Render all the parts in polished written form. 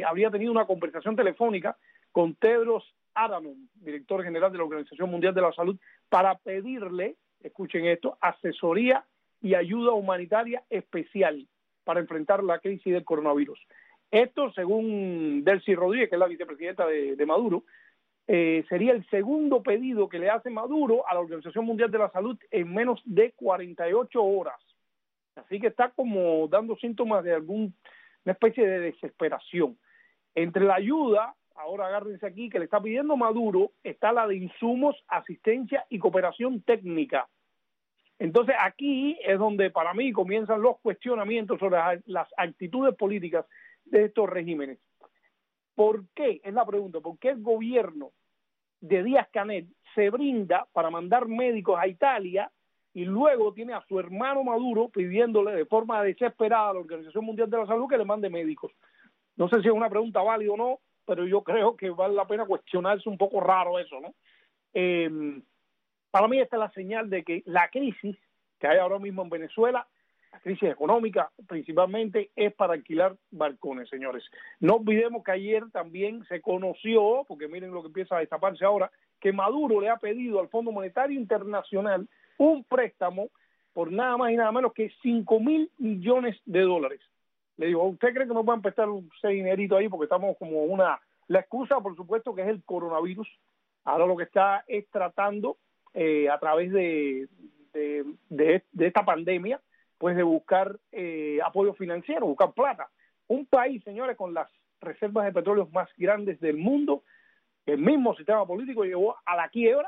habría tenido una conversación telefónica con Tedros Adhanom, director general de la Organización Mundial de la Salud, para pedirle, escuchen esto, asesoría y ayuda humanitaria especial para enfrentar la crisis del coronavirus. Esto, según Delcy Rodríguez, que es la vicepresidenta de Maduro, sería el segundo pedido que le hace Maduro a la Organización Mundial de la Salud en menos de 48 horas. Así que está como dando síntomas de una especie de desesperación. Entre la ayuda, ahora agárrense aquí, que le está pidiendo Maduro, está la de insumos, asistencia y cooperación técnica. Entonces aquí es donde para mí comienzan los cuestionamientos sobre las actitudes políticas de estos regímenes. ¿Por qué? Es la pregunta. ¿Por qué el gobierno de Díaz-Canel se brinda para mandar médicos a Italia y luego tiene a su hermano Maduro pidiéndole de forma desesperada a la Organización Mundial de la Salud que le mande médicos? No sé si es una pregunta válida o no, pero yo creo que vale la pena cuestionarse un poco raro eso, ¿no? Para mí esta es la señal de que la crisis que hay ahora mismo en Venezuela, la crisis económica principalmente, es para alquilar balcones, señores. No olvidemos que ayer también se conoció, porque miren lo que empieza a destaparse ahora, que Maduro le ha pedido al Fondo Monetario Internacional un préstamo por nada más y nada menos que $5.000 millones. Le digo, ¿usted cree que nos va a prestar ese dinerito ahí? Porque estamos como la excusa, por supuesto, que es el coronavirus. Ahora lo que está es tratando a través de esta pandemia, pues de buscar apoyo financiero, buscar plata. Un país, señores, con las reservas de petróleo más grandes del mundo, el mismo sistema político llegó a la quiebra.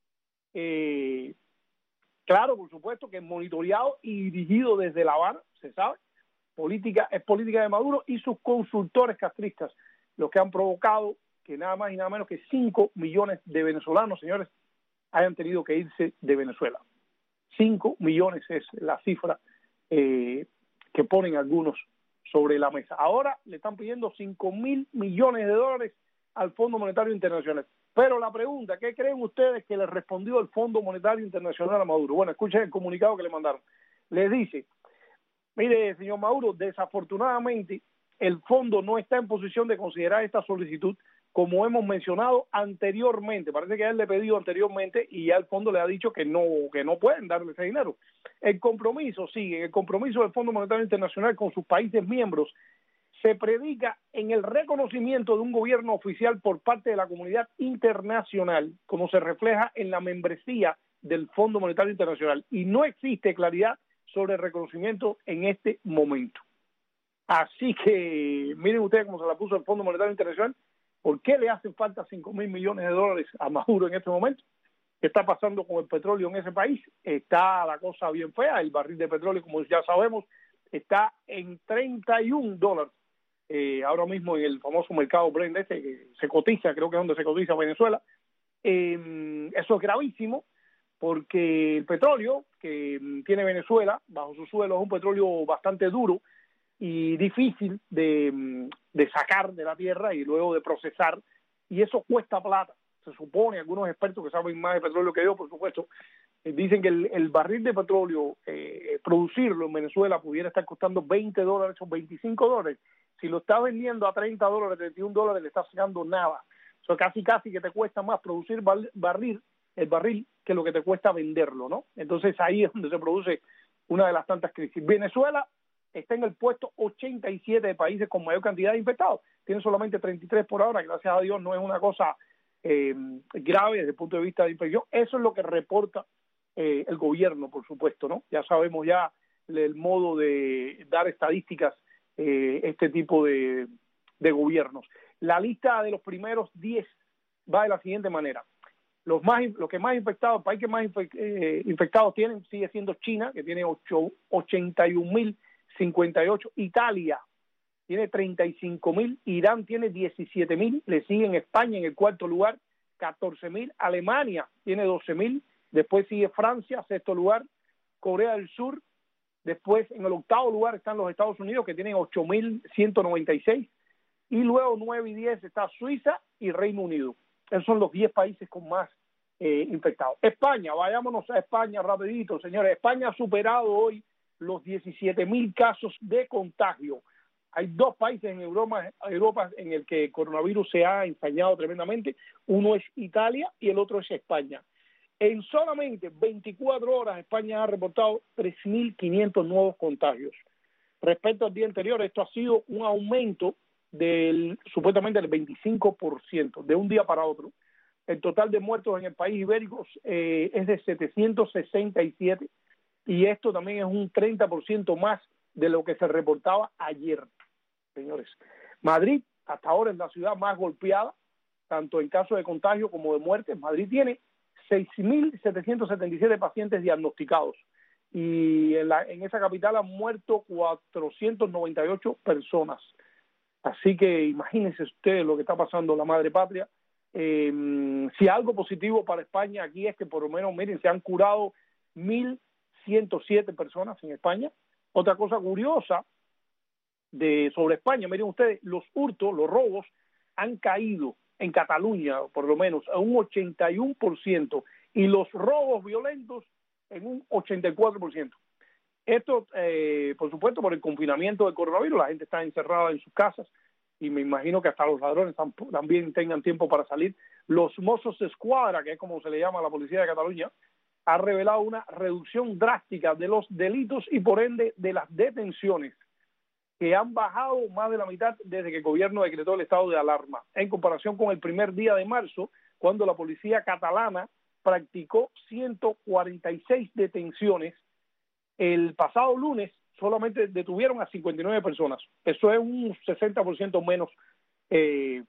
Claro, por supuesto, que es monitoreado y dirigido desde La Habana, se sabe. Es política de Maduro y sus consultores castristas, los que han provocado que nada más y nada menos que 5 millones de venezolanos, señores, hayan tenido que irse de Venezuela. 5 millones es la cifra que ponen algunos sobre la mesa. Ahora le están pidiendo $5.000 millones al Fondo Monetario Internacional. Pero la pregunta, ¿qué creen ustedes que le respondió el Fondo Monetario Internacional a Maduro? Bueno, escuchen el comunicado que le mandaron. Les dice, mire, señor Maduro, desafortunadamente el fondo no está en posición de considerar esta solicitud como hemos mencionado anteriormente. Parece que él le pedido anteriormente y ya el fondo le ha dicho que no pueden darle ese dinero. El compromiso del Fondo Monetario Internacional con sus países miembros se predica en el reconocimiento de un gobierno oficial por parte de la comunidad internacional, como se refleja en la membresía del Fondo Monetario Internacional, y no existe claridad sobre el reconocimiento en este momento. Así que miren ustedes cómo se la puso el Fondo Monetario Internacional. ¿Por qué le hacen falta $5.000 millones a Maduro en este momento? ¿Qué está pasando con el petróleo en ese país? Está la cosa bien fea. El barril de petróleo, como ya sabemos, está en $31. Ahora mismo en el famoso mercado Brent que se cotiza, creo que es donde se cotiza Venezuela. Eso es gravísimo porque el petróleo que tiene Venezuela bajo su suelo es un petróleo bastante duro y difícil de sacar de la tierra y luego de procesar, y eso cuesta plata. Se supone, algunos expertos que saben más de petróleo que yo, por supuesto, dicen que el barril de petróleo, producirlo en Venezuela pudiera estar costando $20 o $25. Si lo está vendiendo a $30, $31, le está sacando nada. O sea, casi que te cuesta más producir el barril que lo que te cuesta venderlo, ¿no? Entonces ahí es donde se produce una de las tantas crisis. Venezuela está en el puesto 87 de países con mayor cantidad de infectados. Tiene solamente 33 por ahora, gracias a Dios no es una cosa grave desde el punto de vista de infección. Eso es lo que reporta el gobierno, por supuesto, ¿no? Ya sabemos ya el modo de dar estadísticas este tipo de gobiernos. La lista de los primeros 10 va de la siguiente manera. Los que más infectados, el país que más infectados tienen sigue siendo China, que tiene 81.058. Italia tiene 35.000. Irán tiene 17.000. Le siguen España en el cuarto lugar, 14.000. Alemania tiene 12.000. Después sigue Francia, sexto lugar. Corea del Sur. Después, en el octavo lugar están los Estados Unidos, que tienen 8.196. Y luego 9 y 10 está Suiza y Reino Unido. Esos son los 10 países con más infectados. España, vayámonos a España rapidito, señores. España ha superado hoy los 17.000 casos de contagio. Hay dos países en Europa en el que el coronavirus se ha ensañado tremendamente. Uno es Italia y el otro es España. En solamente 24 horas España ha reportado 3.500 nuevos contagios. Respecto al día anterior, esto ha sido un aumento supuestamente del 25%, de un día para otro. El total de muertos en el país ibérico es de 767 y esto también es un 30% más de lo que se reportaba ayer, señores. Madrid, hasta ahora, es la ciudad más golpeada, tanto en casos de contagio como de muerte. Madrid tiene 6.777 pacientes diagnosticados y en esa capital han muerto 498 personas. Así que imagínense ustedes lo que está pasando en la madre patria. Si algo positivo para España aquí es que por lo menos, miren, se han curado 1.107 personas en España. Otra cosa curiosa sobre España, miren ustedes, los hurtos, los robos han caído en Cataluña, por lo menos, a un 81%, y los robos violentos en un 84%. Esto, por supuesto, por el confinamiento del coronavirus, la gente está encerrada en sus casas y me imagino que hasta los ladrones también tengan tiempo para salir. Los Mossos d'Esquadra, que es como se le llama a la policía de Cataluña, ha revelado una reducción drástica de los delitos y por ende de las detenciones, que han bajado más de la mitad desde que el gobierno decretó el estado de alarma, en comparación con el primer día de marzo, cuando la policía catalana practicó 146 detenciones. El pasado lunes solamente detuvieron a 59 personas. Eso es un 60% menos que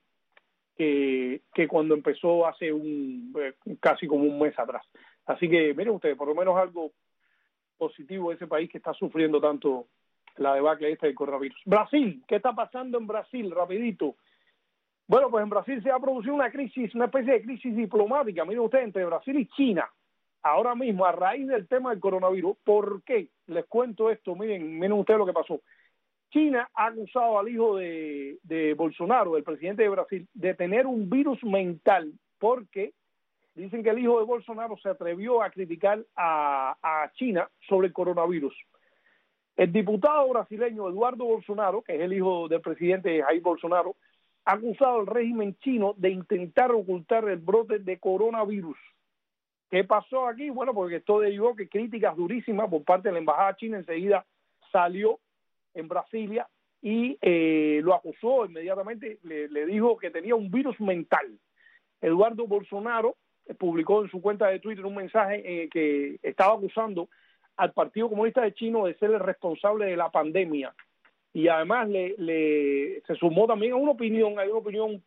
cuando empezó hace casi como un mes atrás. Así que miren ustedes, por lo menos algo positivo de ese país que está sufriendo tanto la debacle esta del coronavirus. Brasil, ¿qué está pasando en Brasil? Rapidito. Bueno, pues en Brasil se ha producido una crisis, una especie de crisis diplomática, miren ustedes, entre Brasil y China. Ahora mismo, a raíz del tema del coronavirus. ¿Por qué? Les cuento esto, miren ustedes lo que pasó. China ha acusado al hijo de Bolsonaro, el presidente de Brasil, de tener un virus mental, porque dicen que el hijo de Bolsonaro se atrevió a criticar a China sobre el coronavirus. El diputado brasileño Eduardo Bolsonaro, que es el hijo del presidente Jair Bolsonaro, ha acusado al régimen chino de intentar ocultar el brote de coronavirus. ¿Qué pasó aquí? Bueno, porque esto derivó que críticas durísimas por parte de la embajada china enseguida salió en Brasilia y lo acusó inmediatamente, le dijo que tenía un virus mental. Eduardo Bolsonaro publicó en su cuenta de Twitter un mensaje que estaba acusando al Partido Comunista de China de ser el responsable de la pandemia. Y además se sumó también a una opinión, hay una opinión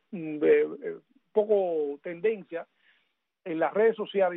poco tendencia en las redes sociales,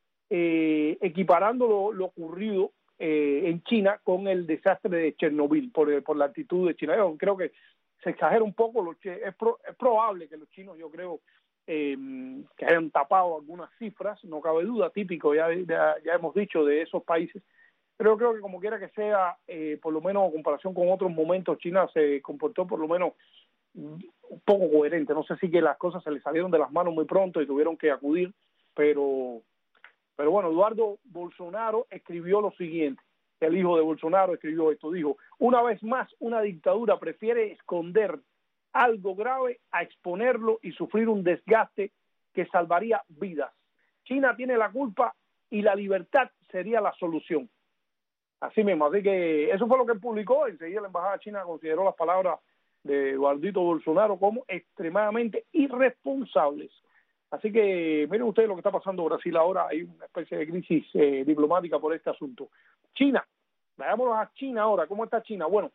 equiparando lo ocurrido en China con el desastre de Chernobyl por la actitud de China. Yo creo que se exagera un poco, es probable que los chinos, yo creo, que hayan tapado algunas cifras, no cabe duda, típico, ya hemos dicho, de esos países, pero yo creo que como quiera que sea, por lo menos en comparación con otros momentos, China se comportó por lo menos un poco coherente. No sé si que las cosas se le salieron de las manos muy pronto y tuvieron que acudir, pero bueno, Eduardo Bolsonaro escribió lo siguiente, el hijo de Bolsonaro escribió esto, dijo: una vez más una dictadura prefiere esconder algo grave a exponerlo y sufrir un desgaste que salvaría vidas. China tiene la culpa y la libertad sería la solución. Así mismo, así que eso fue lo que publicó. Enseguida la embajada china consideró las palabras de Eduardito Bolsonaro como extremadamente irresponsables. Así que miren ustedes lo que está pasando en Brasil ahora. Hay una especie de crisis diplomática por este asunto. China, vayámonos a China ahora. ¿Cómo está China? Bueno,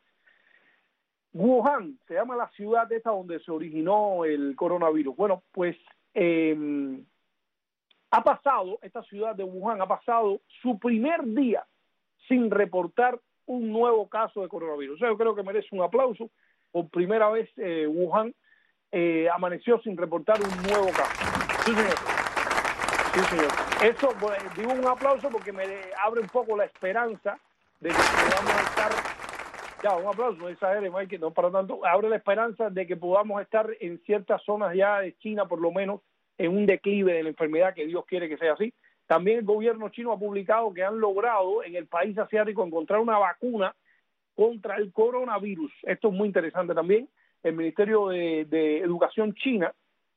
Wuhan se llama la ciudad esta donde se originó el coronavirus. Bueno, pues esta ciudad de Wuhan ha pasado su primer día sin reportar un nuevo caso de coronavirus. O sea, yo creo que merece un aplauso. Por primera vez Wuhan amaneció sin reportar un nuevo caso. Sí, señor. Sí, señor. Eso, pues, digo un aplauso porque me abre un poco la esperanza de que podamos estar... Ya, un aplauso, no exagere, Mike, no para tanto. Abre la esperanza de que podamos estar en ciertas zonas ya de China, por lo menos, en un declive de la enfermedad, que Dios quiere que sea así. También el gobierno chino ha publicado que han logrado en el país asiático encontrar una vacuna contra el coronavirus. Esto es muy interesante también. El Ministerio de Educación China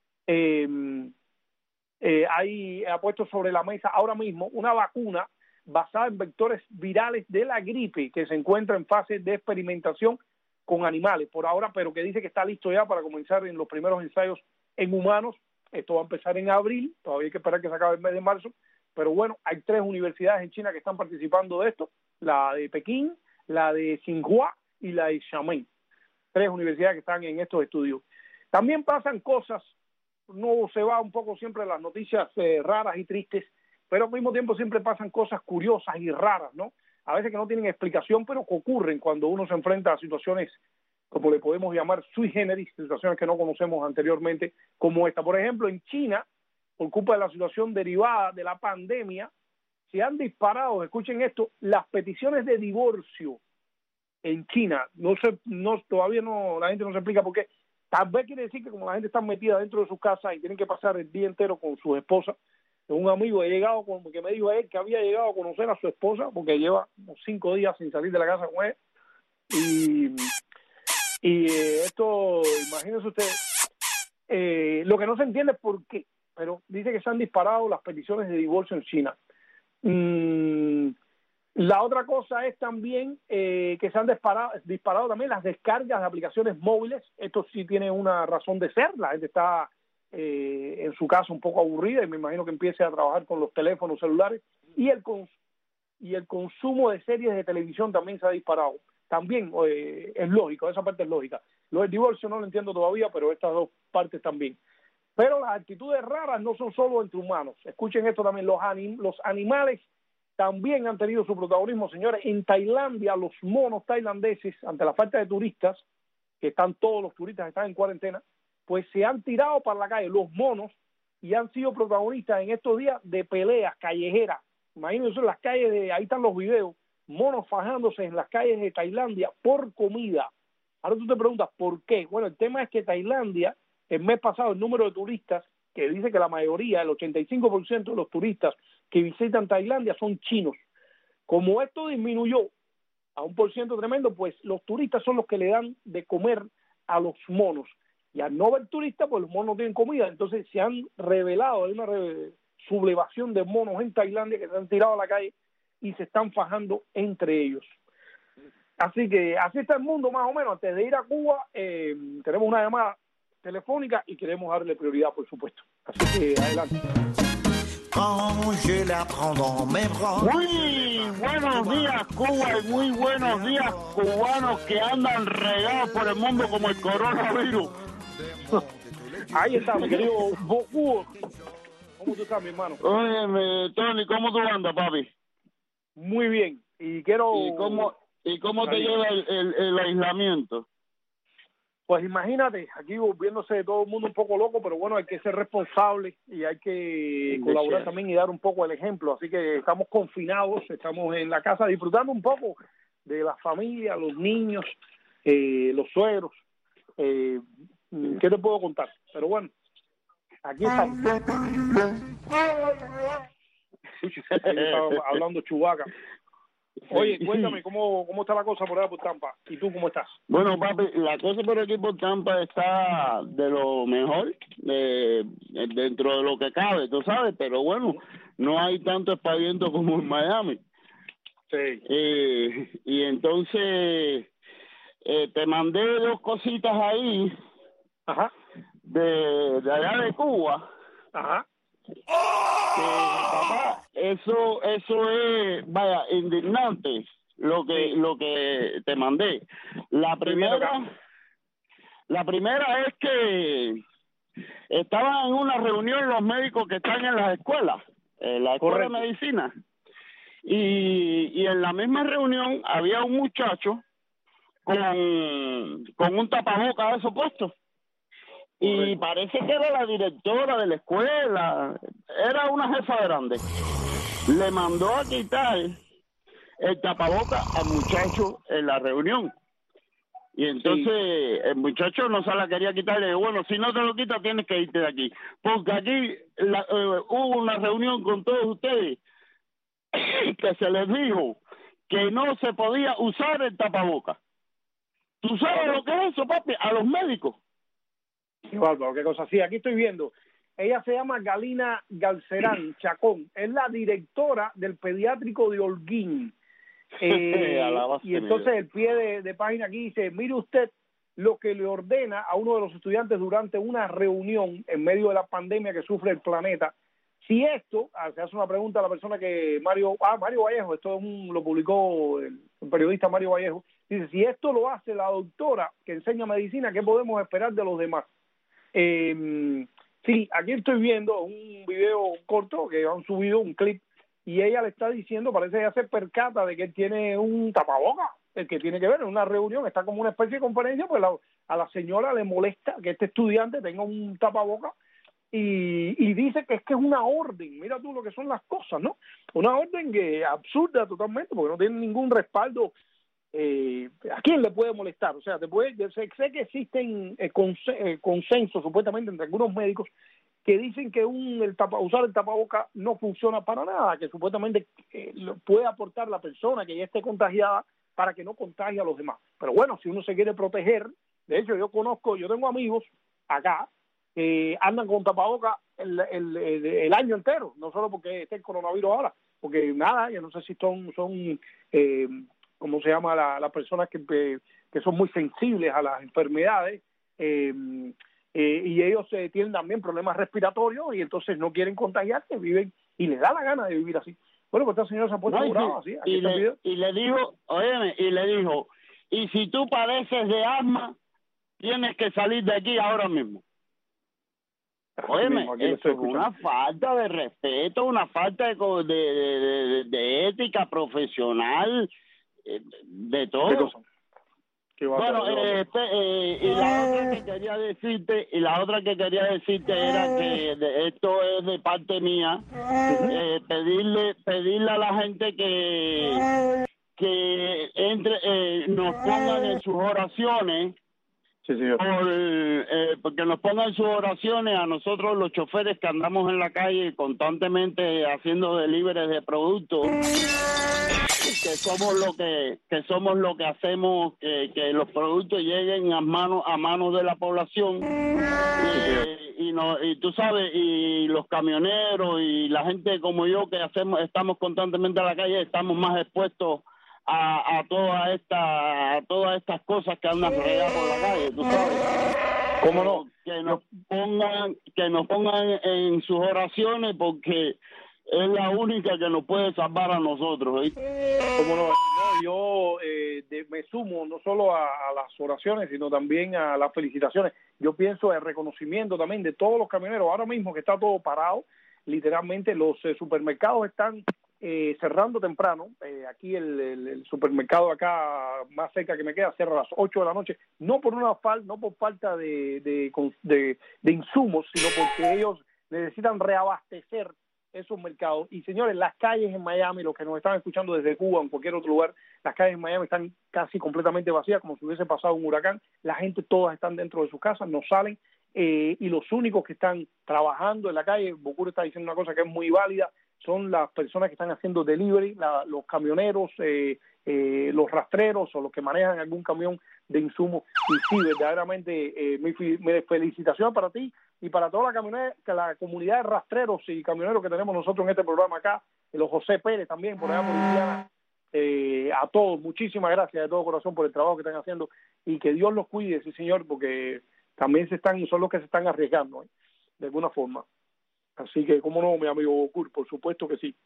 ha puesto sobre la mesa ahora mismo una vacuna basada en vectores virales de la gripe que se encuentra en fase de experimentación con animales por ahora, pero que dice que está listo ya para comenzar en los primeros ensayos en humanos. Esto va a empezar en abril, todavía hay que esperar que se acabe el mes de marzo, pero bueno, hay 3 universidades en China que están participando de esto, la de Pekín, la de Tsinghua y la de Xiamen. 3 universidades que están en estos estudios. También pasan cosas, no se va un poco siempre las noticias raras y tristes, pero al mismo tiempo siempre pasan cosas curiosas y raras, ¿no? A veces que no tienen explicación, pero que ocurren cuando uno se enfrenta a situaciones, como le podemos llamar, sui generis, situaciones que no conocemos anteriormente, como esta. Por ejemplo, en China, por culpa de la situación derivada de la pandemia, se han disparado, escuchen esto, las peticiones de divorcio en China. Todavía no, la gente no se explica por qué. Tal vez quiere decir que como la gente está metida dentro de sus casas y tienen que pasar el día entero con sus esposas. Un amigo que me dijo a él que había llegado a conocer a su esposa porque lleva unos 5 días sin salir de la casa con él. Y esto, imagínense ustedes, lo que no se entiende es por qué, pero dice que se han disparado las peticiones de divorcio en China. La otra cosa es también que se han disparado también las descargas de aplicaciones móviles. Esto sí tiene una razón de ser. La gente está en su casa un poco aburrida y me imagino que empiece a trabajar con los teléfonos celulares. Y el consumo de series de televisión también se ha disparado. También es lógico, esa parte es lógica. Lo del divorcio no lo entiendo todavía, pero estas 2 partes también. Pero las actitudes raras no son solo entre humanos. Escuchen esto también, los animales también han tenido su protagonismo, señores. En Tailandia, los monos tailandeses, ante la falta de turistas, que todos los turistas están en cuarentena, pues se han tirado para la calle los monos y han sido protagonistas en estos días de peleas callejeras. Imagínense en las calles, ahí están los videos, monos fajándose en las calles de Tailandia por comida. Ahora tú te preguntas, ¿por qué? Bueno, el tema es que Tailandia, el mes pasado, el número de turistas, que dice que la mayoría, el 85% de los turistas que visitan Tailandia son chinos. Como esto disminuyó a un % tremendo, pues los turistas son los que le dan de comer a los monos. Y al no ver turistas, pues los monos no tienen comida. Entonces se han revelado, hay una sublevación de monos en Tailandia que se han tirado a la calle y se están fajando entre ellos. Así que así está el mundo más o menos. Antes de ir a Cuba, tenemos una llamada telefónica y queremos darle prioridad, por supuesto. Así que adelante. Muy buenos días, Cuba, y muy buenos días, cubanos que andan regados por el mundo como el coronavirus. Ahí está, mi querido Hugo. ¿Cómo tú estás, mi hermano? Oye, Tony, ¿cómo tú andas, papi? Muy bien. ¿Y cómo te lleva el aislamiento? Pues imagínate, aquí volviéndose todo el mundo un poco loco, pero bueno, hay que ser responsable y hay que colaborar también y dar un poco el ejemplo. Así que estamos confinados, estamos en la casa disfrutando un poco de la familia, los niños, los suegros. ¿Qué te puedo contar? Pero bueno, aquí estamos. Estaba hablando Chewbacca. Oye, cuéntame, ¿cómo está la cosa por allá por Tampa? ¿Y tú cómo estás? Bueno, papi, la cosa por aquí por Tampa está de lo mejor, dentro de lo que cabe, tú sabes, pero bueno, no hay tanto espaviento como en Miami. Sí. Y entonces te mandé 2 cositas ahí. Ajá. De allá de Cuba. Ajá. Papá, eso es, vaya, indignante lo que te mandé. La primera es que estaban en una reunión los médicos que están en las escuelas, la escuela de medicina, y en la misma reunión había un muchacho con un tapabocas de eso puesto. Y parece que era la directora de la escuela, era una jefa grande. Le mandó a quitar el tapabocas al muchacho en la reunión. Y entonces el muchacho no se la quería quitar. Le dijo, bueno, si no te lo quitas tienes que irte de aquí. Porque aquí hubo una reunión con todos ustedes que se les dijo que no se podía usar el tapabocas. ¿Tú sabes lo que es eso, papi? A los médicos. Qué bárbaro, qué cosa. Sí, aquí estoy viendo. Ella se llama Galina Galcerán Chacón. Es la directora del pediátrico de Holguín. Y entonces el pie de página aquí dice, mire usted lo que le ordena a uno de los estudiantes durante una reunión en medio de la pandemia que sufre el planeta. Si esto, se hace una pregunta a la persona que Mario Vallejo, esto lo publicó el periodista Mario Vallejo, dice, si esto lo hace la doctora que enseña medicina, ¿qué podemos esperar de los demás? Sí, aquí estoy viendo un video corto que han subido, un clip, y ella le está diciendo, parece que ella se percata de que él tiene un tapabocas, el que tiene que ver en una reunión, está como una especie de conferencia, pues a la señora le molesta que este estudiante tenga un tapabocas, y dice que es una orden. Mira tú lo que son las cosas, ¿no? Una orden que absurda totalmente, porque no tiene ningún respaldo. ¿A quién le puede molestar? O sea, sé que existen consensos supuestamente entre algunos médicos que dicen que usar el tapaboca no funciona para nada, que supuestamente puede aportar la persona que ya esté contagiada para que no contagie a los demás. Pero bueno, si uno se quiere proteger, de hecho yo tengo amigos acá que andan con tapaboca el año entero, no solo porque esté el coronavirus ahora, porque nada, yo no sé si son ¿cómo se llama? Las personas que son muy sensibles a las enfermedades, y ellos tienen también problemas respiratorios y entonces no quieren contagiarse, viven y les da la gana de vivir así. Bueno, pues esta señora se ha puesto brava así. Y le dijo, y si tú padeces de asma, tienes que salir de aquí ahora mismo. Óyeme, eso es una falta de respeto, una falta de ética profesional, de todo. Bueno, y la otra que quería decirte era que esto es de parte mía, pedirle a la gente que entre, nos pongan en sus oraciones. Sí, señor. Porque nos pongan sus oraciones a nosotros los choferes que andamos en la calle constantemente haciendo deliveries de productos, que somos lo que hacemos que los productos lleguen a manos de la población, y tú sabes, y los camioneros y la gente como yo que estamos constantemente en la calle, estamos más expuestos a todas estas cosas que andan regadas por la calle, tú sabes. ¿Cómo no? Que nos pongan en sus oraciones, porque es la única que nos puede salvar a nosotros, ¿eh? ¿Cómo no? Yo me sumo no solo a las oraciones, sino también a las felicitaciones. Yo pienso el reconocimiento también de todos los camioneros. Ahora mismo que está todo parado, literalmente los supermercados están cerrando temprano. Aquí el supermercado acá más cerca que me queda cierra a las 8 de la noche, no por falta de insumos, sino porque ellos necesitan reabastecer esos mercados. Y señores, las calles en Miami, los que nos están escuchando desde Cuba o en cualquier otro lugar, las calles en Miami están casi completamente vacías, como si hubiese pasado un huracán. La gente todas están dentro de sus casas, no salen, y los únicos que están trabajando en la calle, Bocur está diciendo una cosa que es muy válida, son las personas que están haciendo delivery, los camioneros, los rastreros o los que manejan algún camión de insumos. Y sí, verdaderamente, mi felicitación para ti y para toda la comunidad de rastreros y camioneros que tenemos nosotros en este programa acá, los José Pérez también, por allá por Indiana. A todos, muchísimas gracias de todo corazón por el trabajo que están haciendo, y que Dios los cuide, sí señor, porque también son los que se están arriesgando, de alguna forma. Así que, ¿cómo no, mi amigo Bocur? Por supuesto que sí.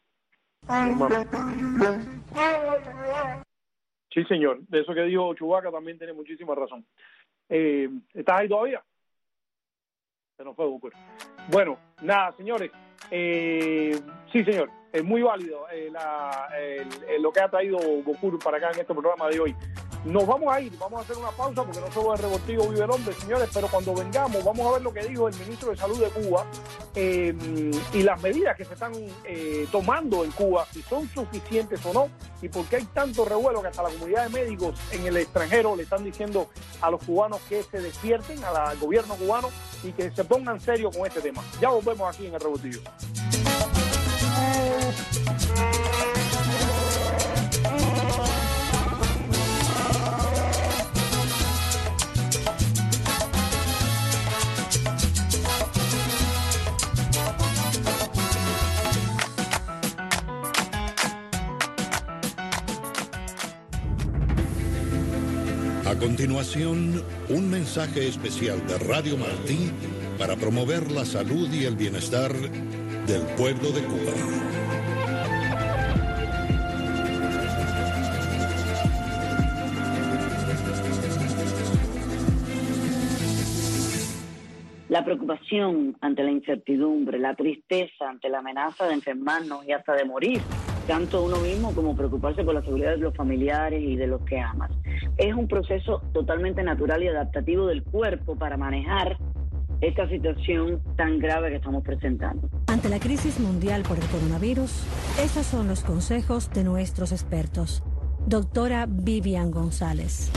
Sí, señor. De eso que dijo Chubaca también tiene muchísima razón. ¿Estás ahí todavía? Se nos fue Bocur. Bueno, nada, señores. Sí, señor. Es muy válido lo que ha traído Bocur para acá en este programa de hoy. Nos vamos a ir, vamos a hacer una pausa porque no solo de revoltivo vive el hombre, señores, pero cuando vengamos vamos a ver lo que dijo el ministro de Salud de Cuba, y las medidas que se están tomando en Cuba, si son suficientes o no, y por qué hay tanto revuelo que hasta la comunidad de médicos en el extranjero le están diciendo a los cubanos que se despierten, al gobierno cubano, y que se pongan serio con este tema. Ya volvemos aquí en el revoltivo. A continuación, un mensaje especial de Radio Martí para promover la salud y el bienestar del pueblo de Cuba. La preocupación ante la incertidumbre, la tristeza ante la amenaza de enfermarnos y hasta de morir, tanto uno mismo como preocuparse por la seguridad de los familiares y de los que amas. Es un proceso totalmente natural y adaptativo del cuerpo para manejar esta situación tan grave que estamos presentando. Ante la crisis mundial por el coronavirus, esos son los consejos de nuestros expertos. Doctora Vivian González.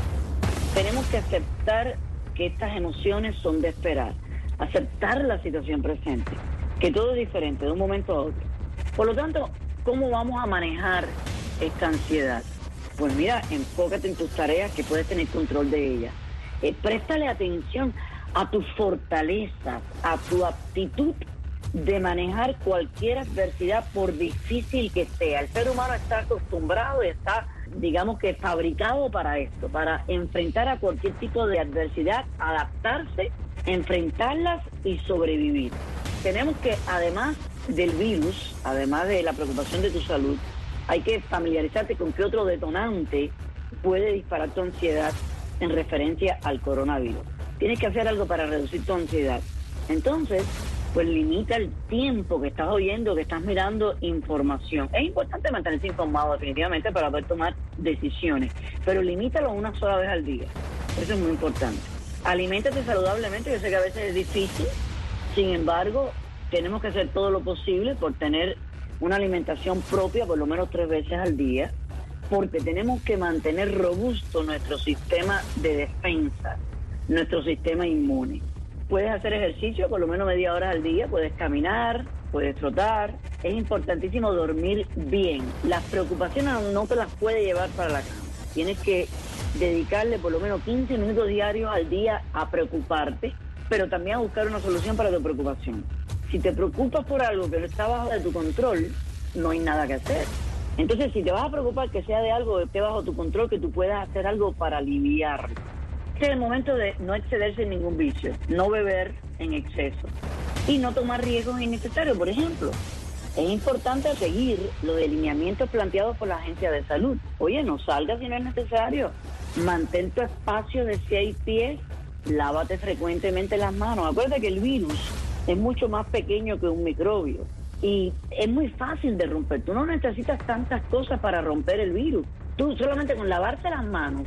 Tenemos que aceptar que estas emociones son de esperar, aceptar la situación presente, que todo es diferente de un momento a otro. Por lo tanto, ¿cómo vamos a manejar esta ansiedad? Pues mira, enfócate en tus tareas que puedes tener control de ellas. Préstale atención a tus fortalezas, a tu aptitud de manejar cualquier adversidad por difícil que sea. El ser humano está acostumbrado y está, digamos que fabricado para esto, para enfrentar a cualquier tipo de adversidad, adaptarse, enfrentarlas y sobrevivir. Tenemos que, además del virus, además de la preocupación de tu salud, hay que familiarizarte con qué otro detonante puede disparar tu ansiedad en referencia al coronavirus. Tienes que hacer algo para reducir tu ansiedad. Entonces, pues limita el tiempo que estás oyendo, que estás mirando información. Es importante mantenerse informado definitivamente para poder tomar decisiones, pero limítalo una sola vez al día. Eso es muy importante. Aliméntate saludablemente, yo sé que a veces es difícil, sin embargo, tenemos que hacer todo lo posible por tener una alimentación propia por lo menos 3 veces al día, porque tenemos que mantener robusto nuestro sistema de defensa, nuestro sistema inmune. Puedes hacer ejercicio por lo menos media hora al día, puedes caminar, puedes trotar. Es importantísimo dormir bien. Las preocupaciones no te las puedes llevar para la cama. Tienes que dedicarle por lo menos 15 minutos diarios al día a preocuparte, pero también a buscar una solución para tu preocupación. Si te preocupas por algo que no está bajo de tu control, no hay nada que hacer. Entonces, si te vas a preocupar que sea de algo que esté bajo tu control, que tú puedas hacer algo para aliviarlo. Este es el momento de no excederse en ningún vicio, no beber en exceso y no tomar riesgos innecesarios. Por ejemplo, es importante seguir los lineamientos planteados por la Agencia de Salud. Oye, no salgas si no es necesario. Mantén tu espacio de 6 pies, lávate frecuentemente las manos. Acuérdate que el virus es mucho más pequeño que un microbio y es muy fácil de romper. Tú no necesitas tantas cosas para romper el virus. Tú solamente con lavarse las manos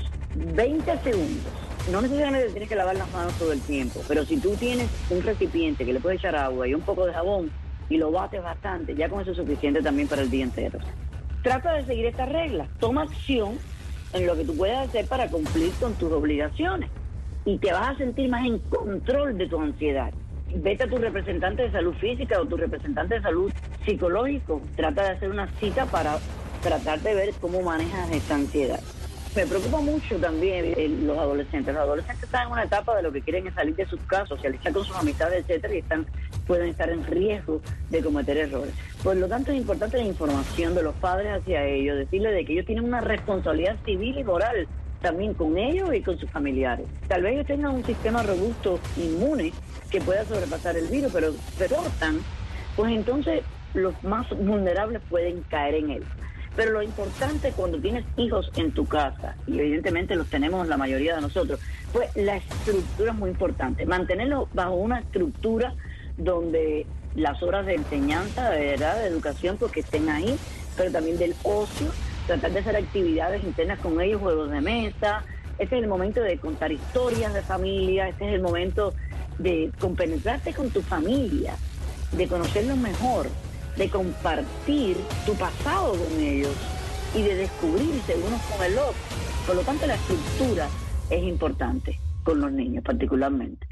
20 segundos. No necesariamente tienes que lavar las manos todo el tiempo, pero si tú tienes un recipiente que le puedes echar agua y un poco de jabón y lo bates bastante, ya con eso es suficiente también para el día entero. Trata de seguir estas reglas. Toma acción en lo que tú puedes hacer para cumplir con tus obligaciones y te vas a sentir más en control de tu ansiedad. Vete a tu representante de salud física o tu representante de salud psicológico. Trata de hacer una cita para tratar de ver cómo manejas esta ansiedad. Me preocupa mucho también los adolescentes. Los adolescentes están en una etapa de lo que quieren es salir de sus casas, socializar con sus amistades, etcétera, y pueden estar en riesgo de cometer errores. Por lo tanto, es importante la información de los padres hacia ellos, decirles de que ellos tienen una responsabilidad civil y moral también con ellos y con sus familiares. Tal vez ellos tengan un sistema robusto, inmune, que pueda sobrepasar el virus, pero se cortan, pues entonces los más vulnerables pueden caer en él. Pero lo importante cuando tienes hijos en tu casa, y evidentemente los tenemos la mayoría de nosotros, pues la estructura es muy importante. Mantenerlos bajo una estructura donde las horas de enseñanza, de verdad, de educación, porque estén ahí, pero también del ocio, tratar de hacer actividades internas con ellos, juegos de mesa. Este es el momento de contar historias de familia, este es el momento de compenetrarte con tu familia, de conocerlos mejor, de compartir tu pasado con ellos y de descubrirse unos con el otro. Por lo tanto, la estructura es importante con los niños particularmente.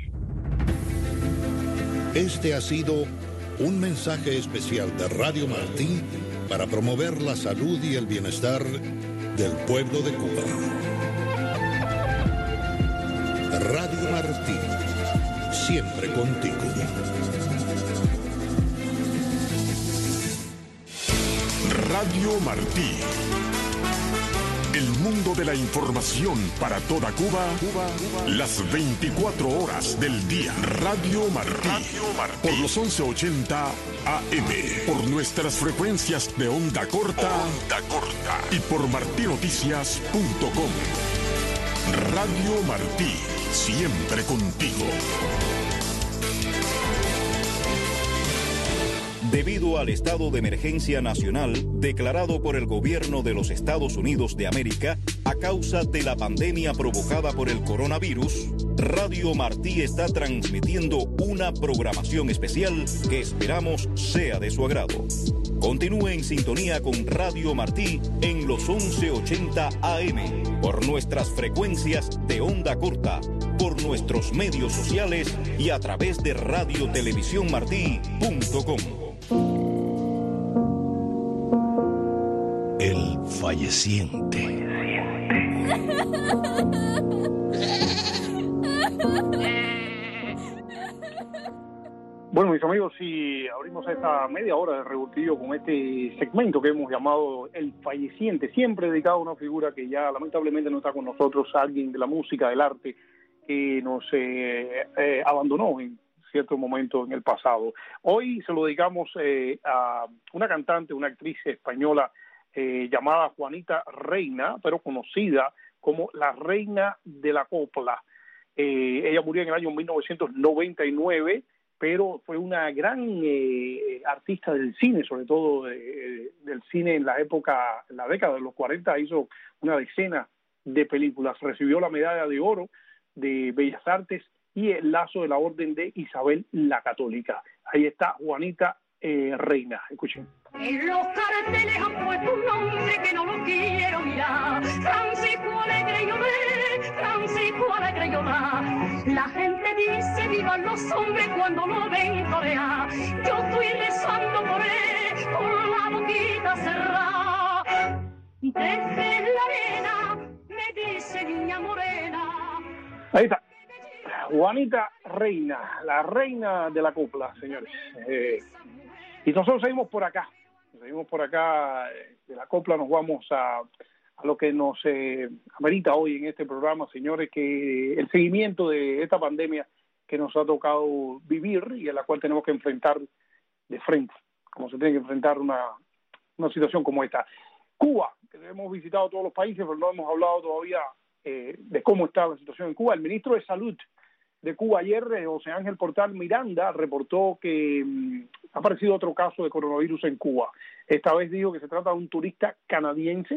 Este ha sido un mensaje especial de Radio Martí para promover la salud y el bienestar del pueblo de Cuba. Radio Martí, siempre contigo. Radio Martí, el El mundo de la información para toda Cuba, las 24 horas del día. Radio Martí, por los 1180 AM, por nuestras frecuencias de onda corta, y por martinoticias.com. Radio Martí, siempre contigo. Debido al estado de emergencia nacional declarado por el gobierno de los Estados Unidos de América a causa de la pandemia provocada por el coronavirus, Radio Martí está transmitiendo una programación especial que esperamos sea de su agrado. Continúe en sintonía con Radio Martí en los 1180 AM, por nuestras frecuencias de onda corta, por nuestros medios sociales y a través de radiotelevisiónmartí.com. El falleciente. Bueno, mis amigos, si abrimos esta media hora de revoltillo con este segmento que hemos llamado El Falleciente, siempre dedicado a una figura que ya lamentablemente no está con nosotros, alguien de la música, del arte, que nos abandonó en cierto momento en el pasado. Hoy se lo dedicamos a una cantante, una actriz española llamada Juanita Reina, pero conocida como la Reina de la Copla. Ella murió en el año 1999, pero fue una gran artista del cine, sobre todo del cine en la década de los 40, hizo una decena de películas, recibió la medalla de oro de Bellas Artes y el lazo de la Orden de Isabel la Católica. Ahí está Juanita Reina. Escuchen. En los carteles han puesto un nombre que no lo quiero mirar. Francisco Alegre Lloré, Francisco Alegre Lloré. La gente dice vivan los hombres cuando lo ven torear. Yo estoy rezando por él, con la boquita cerrada. Desde la arena me dice niña morena. Ahí está. Juanita Reina, la reina de la copla, señores. Y nosotros seguimos por acá, de la copla nos vamos a lo que nos amerita hoy en este programa, señores, que el seguimiento de esta pandemia que nos ha tocado vivir y a la cual tenemos que enfrentar de frente, como se tiene que enfrentar una situación como esta. Cuba, que hemos visitado todos los países, pero no hemos hablado todavía de cómo está la situación en Cuba. El ministro de Salud de Cuba ayer, José Ángel Portal Miranda, reportó que ha aparecido otro caso de coronavirus en Cuba. Esta vez dijo que se trata de un turista canadiense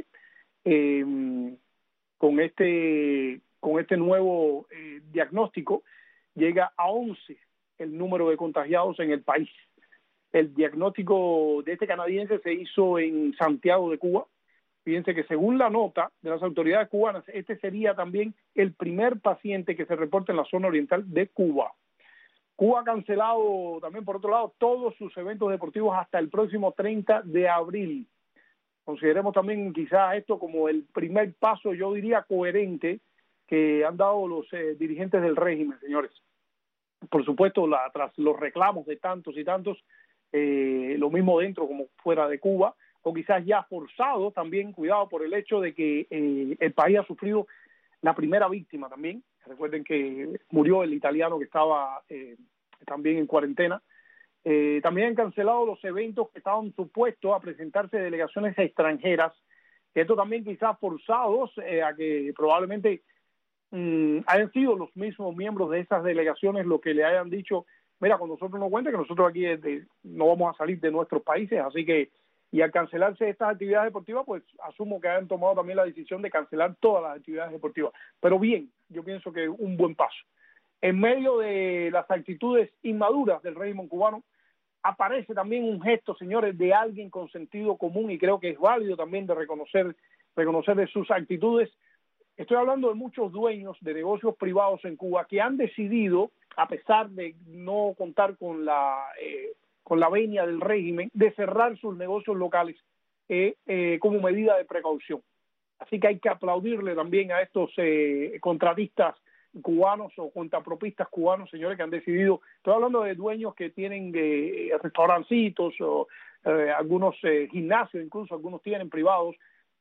con este nuevo diagnóstico. Llega a 11 el número de contagiados en el país. El diagnóstico de este canadiense se hizo en Santiago de Cuba. Fíjense que según la nota de las autoridades cubanas, este sería también el primer paciente que se reporta en la zona oriental de Cuba. Cuba ha cancelado también, por otro lado, todos sus eventos deportivos hasta el próximo 30 de abril. Consideremos también quizás esto como el primer paso, yo diría, coherente que han dado los dirigentes del régimen, señores. Por supuesto, tras los reclamos de tantos y tantos, lo mismo dentro como fuera de Cuba, o quizás ya forzado también, cuidado por el hecho de que el país ha sufrido la primera víctima también. Recuerden que murió el italiano que estaba también en cuarentena. También han cancelado los eventos que estaban supuestos a presentarse delegaciones extranjeras. Esto también quizás forzados a que probablemente hayan sido los mismos miembros de esas delegaciones los que le hayan dicho, mira, con nosotros no cuenta, que nosotros aquí no vamos a salir de nuestros países, así que. Y al cancelarse estas actividades deportivas, pues asumo que hayan tomado también la decisión de cancelar todas las actividades deportivas. Pero bien, yo pienso que un buen paso. En medio de las actitudes inmaduras del régimen cubano, aparece también un gesto, señores, de alguien con sentido común, y creo que es válido también de reconocer de sus actitudes. Estoy hablando de muchos dueños de negocios privados en Cuba que han decidido, a pesar de no contar con la venia del régimen, de cerrar sus negocios locales como medida de precaución. Así que hay que aplaudirle también a estos contratistas cubanos o cuentapropistas cubanos, señores, que han decidido, estoy hablando de dueños que tienen restaurancitos o algunos gimnasios, incluso algunos tienen privados,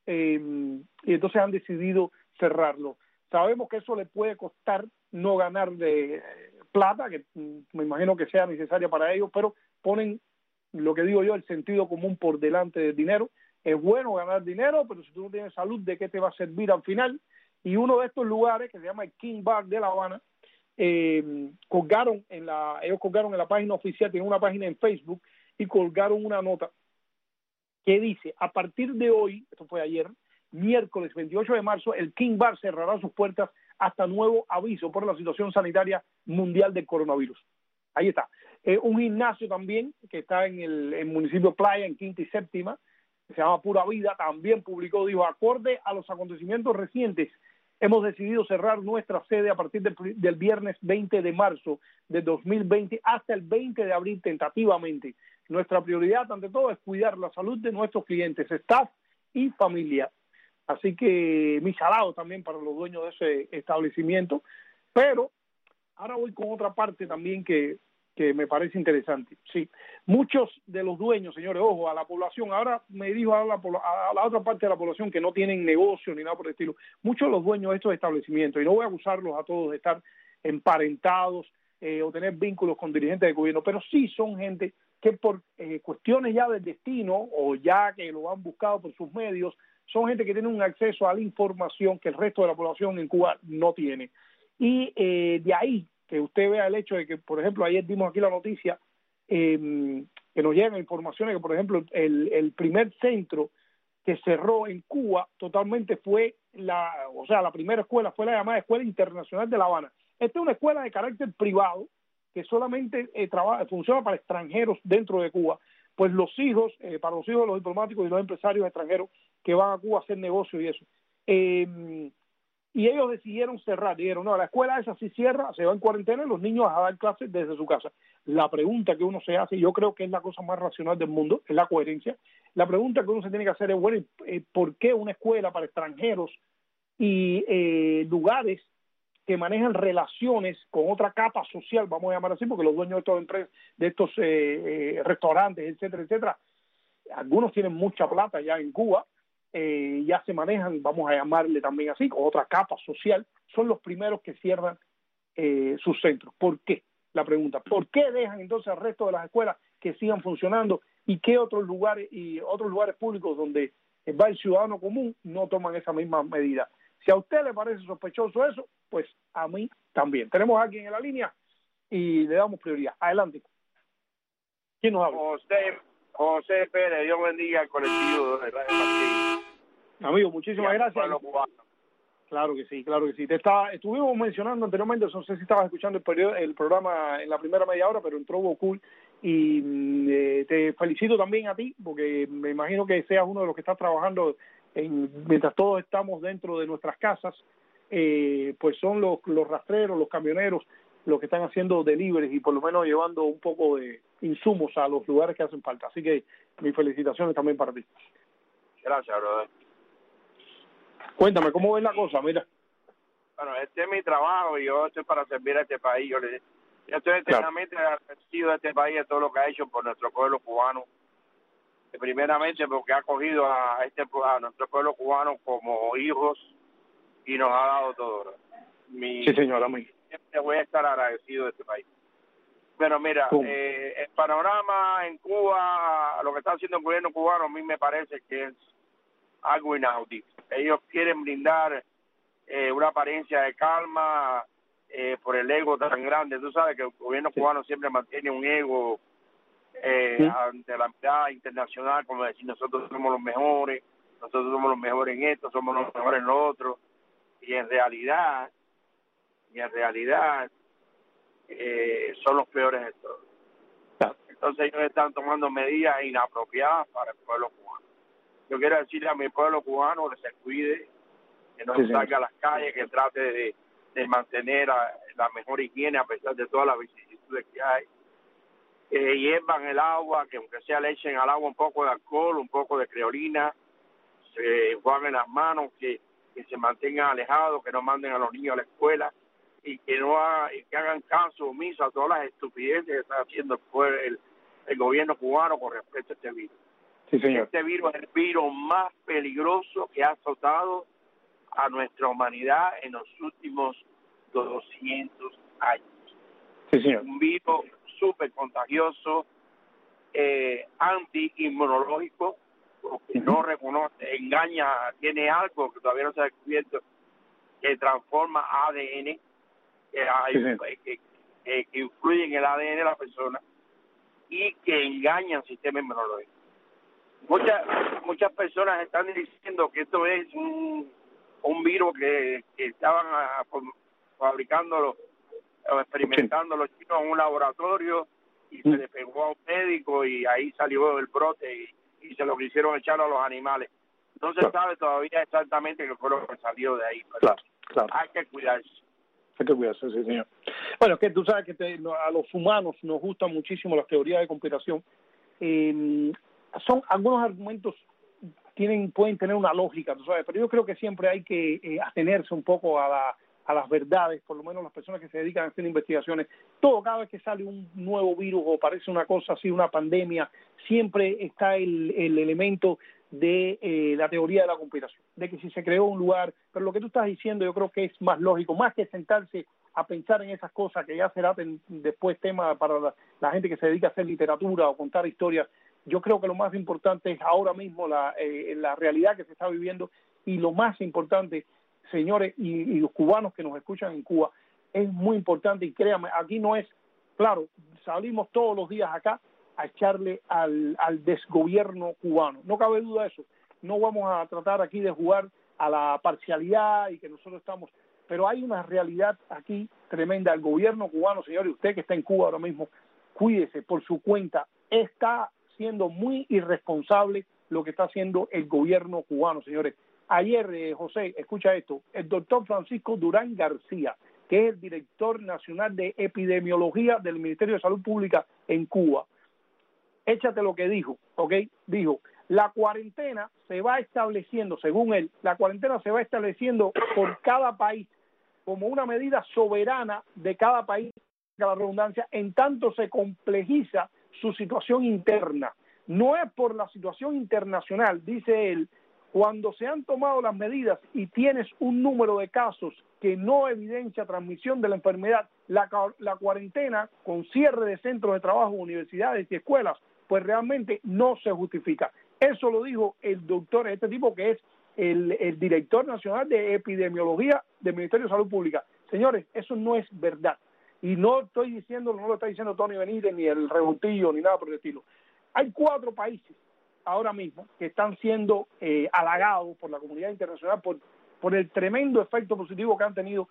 y entonces han decidido cerrarlo. Sabemos que eso le puede costar no ganar de plata, que me imagino que sea necesaria para ellos, pero ponen, lo que digo yo, el sentido común por delante del dinero. Es bueno ganar dinero, pero si tú no tienes salud, ¿de qué te va a servir al final? Y uno de estos lugares, que se llama el King Bar de La Habana, ellos colgaron en la página oficial, tienen una página en Facebook, y colgaron una nota que dice: a partir de hoy, esto fue ayer, miércoles 28 de marzo, el King Bar cerrará sus puertas hasta nuevo aviso por la situación sanitaria mundial del coronavirus. Ahí está. Un gimnasio también, que está en el municipio Playa, en Quinta y Séptima, que se llama Pura Vida, también publicó, dijo: acorde a los acontecimientos recientes, hemos decidido cerrar nuestra sede a partir del viernes 20 de marzo de 2020 hasta el 20 de abril tentativamente. Nuestra prioridad, ante todo, es cuidar la salud de nuestros clientes, staff y familia. Así que mis halagos también para los dueños de ese establecimiento. Pero ahora voy con otra parte también que me parece interesante. Sí, muchos de los dueños, señores, ojo, a la población, ahora me dirijo a la otra parte de la población que no tienen negocio ni nada por el estilo, muchos de los dueños de estos establecimientos, y no voy a acusarlos a todos de estar emparentados o tener vínculos con dirigentes de gobierno, pero sí son gente que por cuestiones ya del destino o ya que lo han buscado por sus medios, son gente que tiene un acceso a la información que el resto de la población en Cuba no tiene. Y de ahí que usted vea el hecho de que, por ejemplo, ayer dimos aquí la noticia, que nos llegan informaciones que, por ejemplo, el primer centro que cerró en Cuba totalmente fue la primera escuela fue la llamada Escuela Internacional de La Habana. Esta es una escuela de carácter privado que solamente funciona para extranjeros dentro de Cuba. Pues para los hijos de los diplomáticos y los empresarios extranjeros que van a Cuba a hacer negocios y eso. Y ellos decidieron cerrar, dijeron: no, la escuela esa sí cierra, se va en cuarentena y los niños a dar clases desde su casa. La pregunta que uno se hace, yo creo que es la cosa más racional del mundo, es la coherencia. La pregunta que uno se tiene que hacer es, bueno, ¿por qué una escuela para extranjeros y lugares que manejan relaciones con otra capa social, vamos a llamar así, porque los dueños de estos restaurantes, etcétera, etcétera, algunos tienen mucha plata ya en Cuba, ya se manejan, vamos a llamarle también así, con otra capa social, son los primeros que cierran sus centros? ¿Por qué? La pregunta, ¿por qué dejan entonces al resto de las escuelas que sigan funcionando y qué otros lugares públicos donde va el ciudadano común no toman esa misma medida? Si a usted le parece sospechoso eso, pues a mí también. Tenemos a alguien en la línea y le damos prioridad. Adelante. ¿Quién nos habla? José Pérez, Dios bendiga al colectivo de Radio Martín. Amigo, muchísimas gracias. Claro que sí, claro que sí. Estuvimos mencionando anteriormente, no sé si estabas escuchando el programa en la primera media hora, pero entró Bocul y te felicito también a ti, porque me imagino que seas uno de los que está trabajando mientras todos estamos dentro de nuestras casas, pues son los rastreros, los camioneros, los que están haciendo deliveries y por lo menos llevando un poco de insumos a los lugares que hacen falta. Así que mis felicitaciones también para ti. Gracias, brother. Cuéntame, ¿cómo ves la cosa? Mira. Bueno, este es mi trabajo y yo estoy para servir a este país. Yo estoy eternamente agradecido a este país, de todo lo que ha hecho por nuestro pueblo cubano. Primeramente porque ha acogido a nuestro pueblo cubano como hijos y nos ha dado todo. Sí, señora. Siempre voy a estar agradecido de este país. Pero mira, el panorama en Cuba, lo que está haciendo el gobierno cubano, a mí me parece que es algo inaudito. Ellos quieren brindar una apariencia de calma por el ego tan grande. Tú sabes que el gobierno cubano siempre mantiene un ego ante la mirada internacional, como decir: nosotros somos los mejores en esto, somos los mejores en lo otro, y en realidad son los peores en todo. Entonces ellos están tomando medidas inapropiadas para el pueblo cubano. Yo quiero decirle a mi pueblo cubano que se cuide, que no salga a las calles, que trate de mantener la mejor higiene a pesar de todas las vicisitudes que hay. Hiervan el agua, que aunque sea le echen al agua un poco de alcohol, un poco de creolina, se enjuaguen las manos, que se mantengan alejados, que no manden a los niños a la escuela y que hagan caso omiso a todas las estupideces que está haciendo el gobierno cubano con respecto a este virus. Sí, señor. Este virus es el virus más peligroso que ha azotado a nuestra humanidad en los últimos 200 años. Sí, señor. Un virus súper contagioso, anti-inmunológico, porque no reconoce, engaña, tiene algo que todavía no se ha descubierto, que transforma ADN, que influye en el ADN de la persona y que engaña al sistema inmunológico. Muchas personas están diciendo que esto es un virus que estaban fabricándolo o experimentando los chinos en un laboratorio y se le pegó a un médico y ahí salió el brote y se lo quisieron echar a los animales. No se sabe todavía exactamente qué fue lo que salió de ahí, pero claro. Hay que cuidarse. Hay que cuidarse, sí, señor. Bueno, es que tú sabes que a los humanos nos gustan muchísimo las teorías de conspiración. Son algunos argumentos pueden tener una lógica, tú sabes, pero yo creo que siempre hay que atenerse un poco a las verdades, por lo menos las personas que se dedican a hacer investigaciones. Cada vez que sale un nuevo virus o parece una cosa así, una pandemia, siempre está el elemento de la teoría de la conspiración, de que si se creó un lugar, pero lo que tú estás diciendo yo creo que es más lógico, más que sentarse a pensar en esas cosas que ya será después tema para la gente que se dedica a hacer literatura o contar historias. Yo creo que lo más importante es ahora mismo la realidad que se está viviendo, y lo más importante, señores, y los cubanos que nos escuchan en Cuba, es muy importante, y créanme, aquí no es, claro, salimos todos los días acá a echarle al desgobierno cubano, no cabe duda de eso, no vamos a tratar aquí de jugar a la parcialidad y que nosotros estamos, pero hay una realidad aquí tremenda. El gobierno cubano, señores, usted que está en Cuba ahora mismo, cuídese por su cuenta, está siendo muy irresponsable lo que está haciendo el gobierno cubano, señores. Ayer, José, escucha esto, el doctor Francisco Durán García, que es el director nacional de epidemiología del Ministerio de Salud Pública en Cuba, échate lo que dijo, ¿ok? Dijo, la cuarentena se va estableciendo, según él, la cuarentena se va estableciendo por cada país como una medida soberana de cada país, la redundancia, en tanto se complejiza su situación interna. No es por la situación internacional, dice él, cuando se han tomado las medidas y tienes un número de casos que no evidencia transmisión de la enfermedad, la cuarentena con cierre de centros de trabajo, universidades y escuelas, pues realmente no se justifica. Eso lo dijo el doctor, este tipo que es el director nacional de epidemiología del Ministerio de Salud Pública. Señores, eso no es verdad. Y no estoy diciendo, no lo está diciendo Tony Benítez, ni el Revoltillo, ni nada por el estilo. Hay 4 países ahora mismo que están siendo halagados por la comunidad internacional por el tremendo efecto positivo que han tenido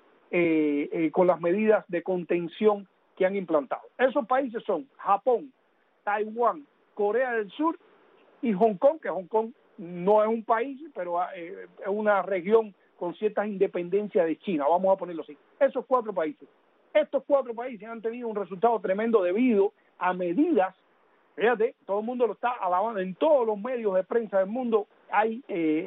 con las medidas de contención que han implantado. Esos países son Japón, Taiwán, Corea del Sur y Hong Kong, que Hong Kong no es un país, pero es una región con ciertas independencias de China, vamos a ponerlo así. Esos 4 países. Estos 4 países han tenido un resultado tremendo debido a medidas, fíjate, todo el mundo lo está alabando, en todos los medios de prensa del mundo hay,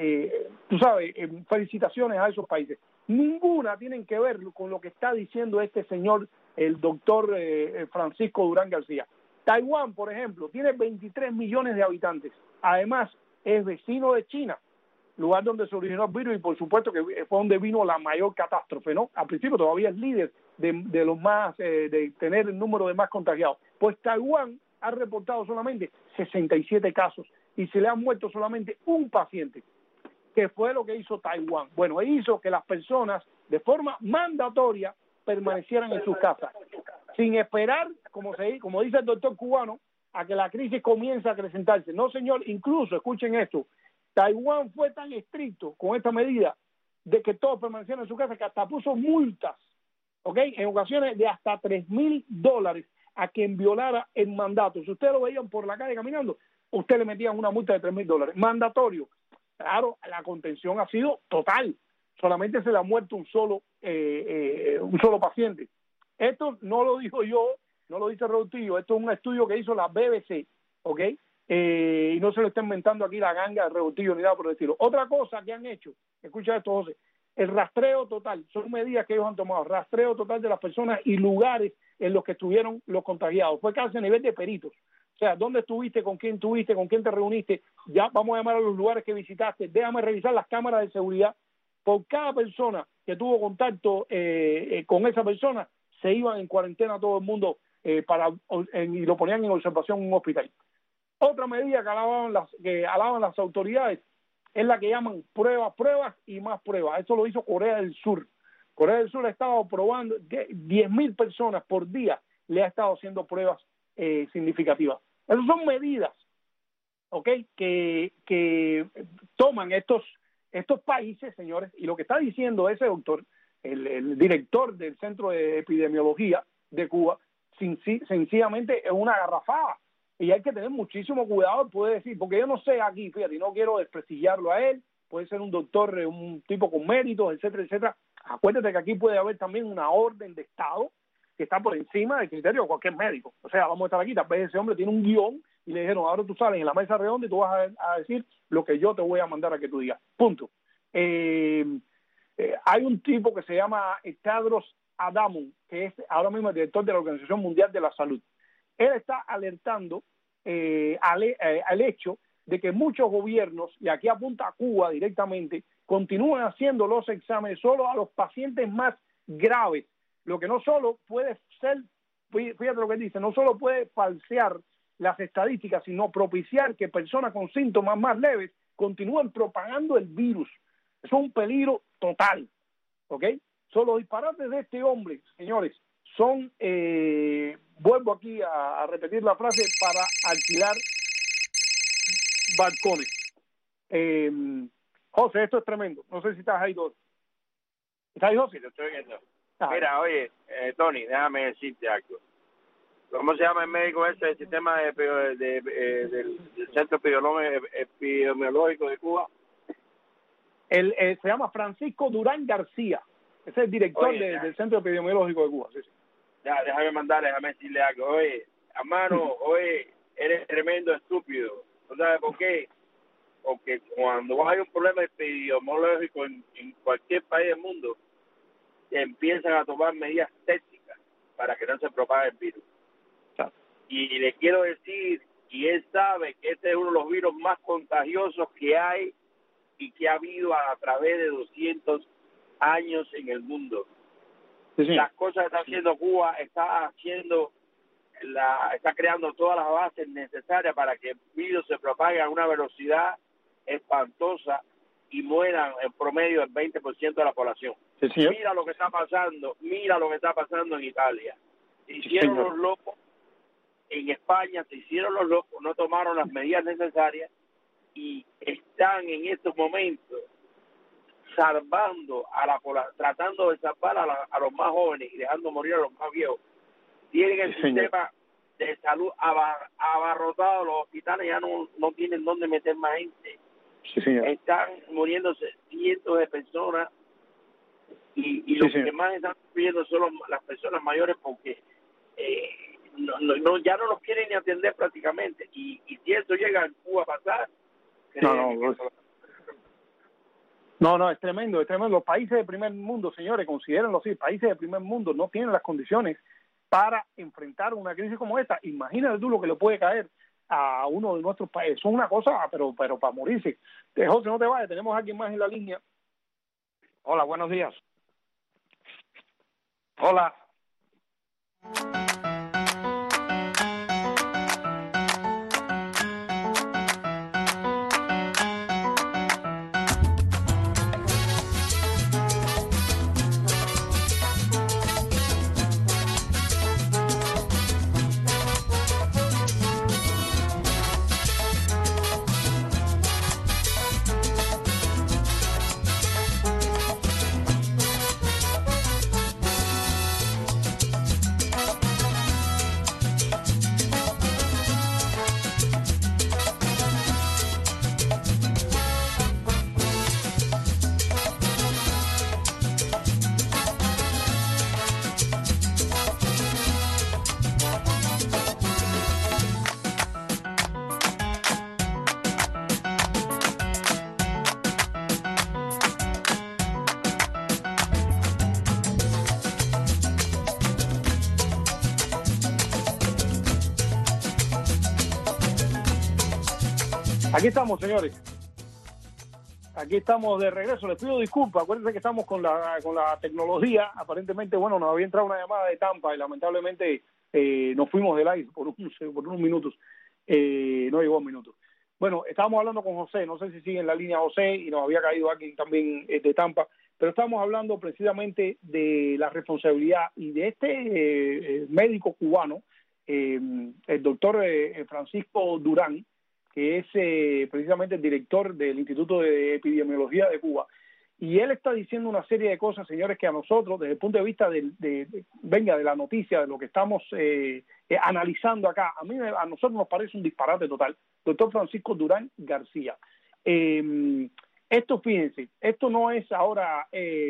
tú sabes, felicitaciones a esos países. Ninguna tienen que ver con lo que está diciendo este señor, el doctor Francisco Durán García. Taiwán, por ejemplo, tiene 23 millones de habitantes. Además, es vecino de China, lugar donde se originó el virus y por supuesto que fue donde vino la mayor catástrofe, ¿no? Al principio todavía es líder de los más, de tener el número de más contagiados. Pues Taiwán ha reportado solamente 67 casos y se le han muerto solamente un paciente. ¿Qué fue lo que hizo Taiwán? Bueno, hizo que las personas de forma mandatoria permanecieran en sus casas, sin esperar, como dice el doctor cubano, a que la crisis comience a acrecentarse. No, señor, incluso, escuchen esto, Taiwán fue tan estricto con esta medida de que todos permanecieran en su casa que hasta puso multas, ¿ok? En ocasiones de hasta $3,000 a quien violara el mandato. Si ustedes lo veían por la calle caminando, usted le metían una multa de $3,000. Mandatorio. Claro, la contención ha sido total. Solamente se le ha muerto un solo paciente. Esto no lo digo yo, no lo dice Reutillo, esto es un estudio que hizo la BBC, ¿ok? Y no se lo está inventando aquí la ganga de Reutillo ni nada por el estilo. Otra cosa que han hecho, escucha esto, José, el rastreo total, son medidas que ellos han tomado, rastreo total de las personas y lugares en los que estuvieron los contagiados. Fue casi a nivel de peritos. sea, ¿dónde estuviste? ¿Con quién te reuniste? Ya vamos a llamar a los lugares que visitaste. Déjame revisar las cámaras de seguridad. Por cada persona que tuvo contacto con esa persona, se iban en cuarentena todo el mundo y lo ponían en observación en un hospital. Otra medida que alaban las autoridades es la que llaman pruebas y más pruebas. Eso lo hizo Corea del Sur. Corea del Sur ha estado probando, 10.000 personas por día le ha estado haciendo pruebas significativas. Esas son medidas, ¿ok?, que toman estos países, señores, y lo que está diciendo ese doctor, el director del Centro de Epidemiología de Cuba, sencillamente es una garrafada. Y hay que tener muchísimo cuidado, puede decir, porque yo no sé aquí, fíjate, no quiero desprestigiarlo a él, puede ser un doctor, un tipo con méritos, etcétera, etcétera. Acuérdate que aquí puede haber también una orden de Estado que está por encima del criterio de cualquier médico. O sea, vamos a estar aquí, tal vez ese hombre tiene un guión y le dijeron, ahora tú sales en la mesa redonda y tú vas a decir lo que yo te voy a mandar a que tú digas. Punto. Hay un tipo que se llama Tedros Adhanom, que es ahora mismo el director de la Organización Mundial de la Salud. Él está alertando al hecho de que muchos gobiernos, y aquí apunta a Cuba directamente, continúan haciendo los exámenes solo a los pacientes más graves, lo que no solo puede ser, fíjate lo que dice, no solo puede falsear las estadísticas, sino propiciar que personas con síntomas más leves continúen propagando el virus. Eso es un peligro total, ¿ok? Los disparates de este hombre, señores, son, vuelvo aquí a repetir la frase, para alquilar balcones. José, esto es tremendo. No sé si estás ahí todo. ¿Estás ahí, José? Te estoy viendo. Mira, oye, Tony, déjame decirte algo. ¿Cómo se llama el médico ese del sistema del Centro Epidemiológico de Cuba? Se llama Francisco Durán García. Ese es el director del Centro Epidemiológico de Cuba. Sí, sí. Ya, déjame decirle algo. Oye, hermano, eres tremendo estúpido. ¿No sabes por qué? Porque cuando hay un problema epidemiológico en cualquier país del mundo, empiezan a tomar medidas técnicas para que no se propague el virus. Claro. Y le quiero decir, y él sabe que este es uno de los virus más contagiosos que hay y que ha habido a través de 200 años en el mundo. Sí. Las cosas que está haciendo Cuba, está creando todas las bases necesarias para que el virus se propague a una velocidad espantosa y mueran en promedio el 20% de la población. Sí, mira lo que está pasando en Italia. Se hicieron los locos, en España se hicieron los locos, no tomaron las medidas necesarias y están en estos momentos salvando a la población, tratando de salvar a los más jóvenes y dejando morir a los más viejos. Tienen el sistema de salud abarrotado, los hospitales ya no tienen dónde meter más gente. Sí, están muriéndose cientos de personas y los que más están sufriendo son las personas mayores porque ya no los quieren ni atender prácticamente y si esto llega a Cuba a pasar, no, es tremendo. Los países de primer mundo, señores, considérenlo así, países de primer mundo no tienen las condiciones para enfrentar una crisis como esta. Imagínate tú lo que le puede caer a uno de nuestros países. Es una cosa, pero para morirse. José, no te vayas, tenemos a alguien más en la línea. Hola, buenos días. Hola. Aquí estamos, señores. Aquí estamos de regreso. Les pido disculpas. Acuérdense que estamos con la tecnología. Aparentemente, bueno, nos había entrado una llamada de Tampa y lamentablemente nos fuimos del aire por unos minutos. No llegó a minutos. Bueno, estábamos hablando con José. No sé si sigue en la línea José y nos había caído alguien también de Tampa. Pero estamos hablando precisamente de la responsabilidad y de este médico cubano, el doctor Francisco Durán, que es precisamente el director del Instituto de Epidemiología de Cuba. Y él está diciendo una serie de cosas, señores, que a nosotros, desde el punto de vista de la noticia, de lo que estamos analizando acá, a nosotros nos parece un disparate total. Doctor Francisco Durán García. Esto, fíjense, esto no es ahora...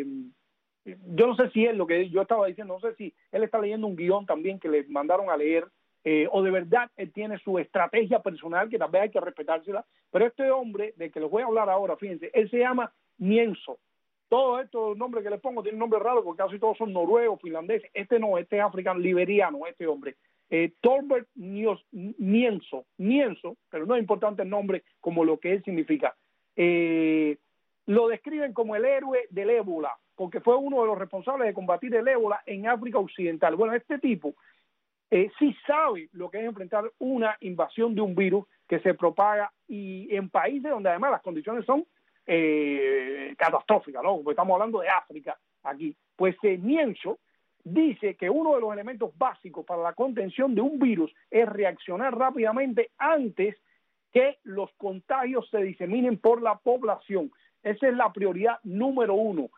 yo no sé si es lo que yo estaba diciendo, no sé si él está leyendo un guión también que le mandaron a leer, o de verdad él tiene su estrategia personal, que tal vez hay que respetársela, pero este hombre, del que les voy a hablar ahora, fíjense, él se llama Nienso. Todos estos nombres que les pongo tienen nombres raros porque casi todos son noruegos, finlandeses. Este no, este es africano, liberiano, este hombre. Torbert Nienso, pero no es importante el nombre como lo que él significa. Lo describen como el héroe del ébola, porque fue uno de los responsables de combatir el ébola en África Occidental. Bueno, este tipo sí sabe lo que es enfrentar una invasión de un virus que se propaga y en países donde además las condiciones son catastróficas, ¿no? Porque estamos hablando de África aquí. Pues Nienso dice que uno de los elementos básicos para la contención de un virus es reaccionar rápidamente antes que los contagios se diseminen por la población. Esa es la prioridad número uno.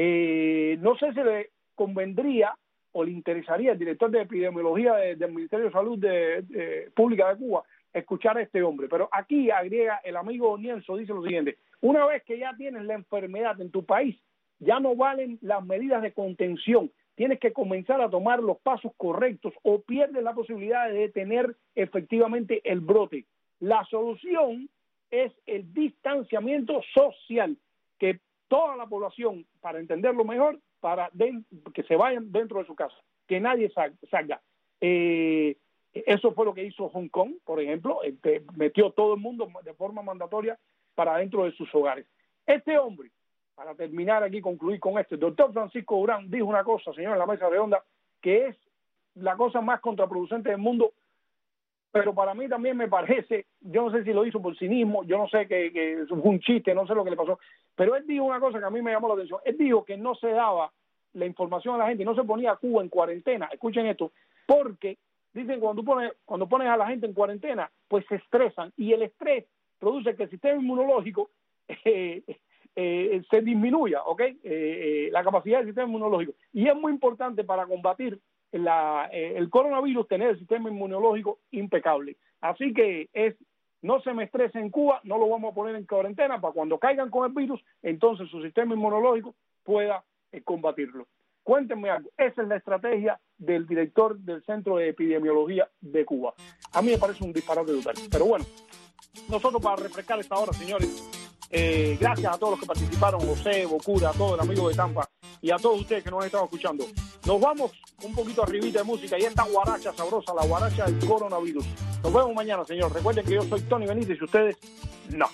No sé si le convendría o le interesaría al director de epidemiología del Ministerio de Salud Pública de Cuba escuchar a este hombre, pero aquí agrega el amigo Nienso, dice lo siguiente: una vez que ya tienes la enfermedad en tu país, ya no valen las medidas de contención, tienes que comenzar a tomar los pasos correctos o pierdes la posibilidad de detener efectivamente el brote. La solución es el distanciamiento social, que toda la población, para entenderlo mejor, que se vayan dentro de su casa, que nadie salga. Eso fue lo que hizo Hong Kong, por ejemplo, metió todo el mundo de forma mandatoria para dentro de sus hogares. Este hombre, para terminar aquí, concluir con esto, el doctor Francisco Durán dijo una cosa, señor, en la mesa redonda, que es la cosa más contraproducente del mundo, pero para mí también me parece, yo no sé si lo hizo por cinismo, yo no sé que fue un chiste, no sé lo que le pasó, pero él dijo una cosa que a mí me llamó la atención. Él dijo que no se daba la información a la gente y no se ponía a Cuba en cuarentena, escuchen esto, porque dicen cuando pones a la gente en cuarentena, pues se estresan y el estrés produce que el sistema inmunológico se disminuya, ¿ok? La capacidad del sistema inmunológico. Y es muy importante para combatir el coronavirus tener el sistema inmunológico impecable. Así que no se me estrese en Cuba, no lo vamos a poner en cuarentena para cuando caigan con el virus, entonces su sistema inmunológico pueda combatirlo. Cuéntenme algo, esa es la estrategia del director del Centro de Epidemiología de Cuba. A mí me parece un disparate total. Pero bueno, nosotros para refrescar esta hora, señores, gracias a todos los que participaron, José, Bocura, a todo el amigo de Tampa y a todos ustedes que nos han estado escuchando. Nos vamos un poquito arribita de música y esta guaracha sabrosa, la guaracha del coronavirus. Nos vemos mañana, señor. Recuerden que yo soy Tony Benítez y ustedes no.